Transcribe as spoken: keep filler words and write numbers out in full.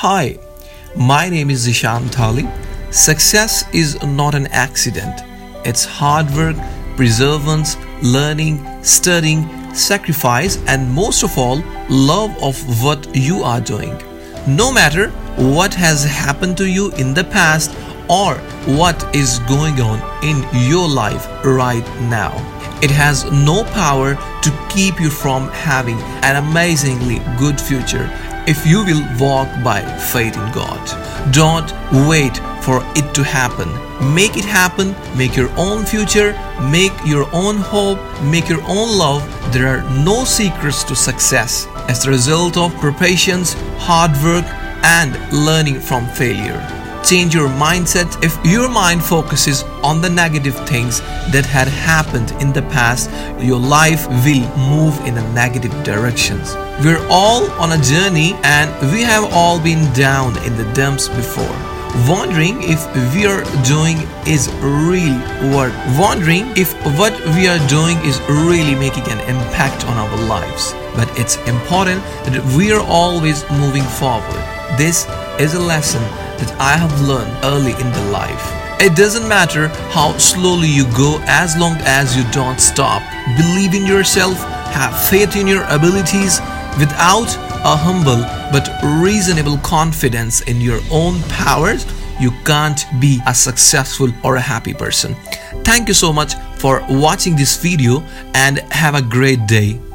Hi, my name is Zishan Thali. Success is not an accident. It's hard work, perseverance, learning, studying, sacrifice, and most of all, love of what you are doing. No matter what has happened to you in the past or what is going on in your life right now, it has no power to keep you from having an amazingly good future if you will walk by faith in God. Don't wait for it to happen. Make it happen. Make your own future. Make your own hope. Make your own love. There are no secrets to success as the result of preparation, hard work, and learning from failure. Change your mindset. If your mind focuses on the negative things that had happened in the past, your life will move in a negative directions. We're all on a journey and we have all been down in the dumps before, wondering if we are doing is really worth, wondering if what we are doing is really making an impact on our lives. But it's important that we are always moving forward. This is a lesson that I have learned early in the life. It doesn't matter how slowly you go as long as you don't stop. Believe in yourself, have faith in your abilities. Without a humble but reasonable confidence in your own powers, you can't be a successful or a happy person. Thank you so much for watching this video and have a great day.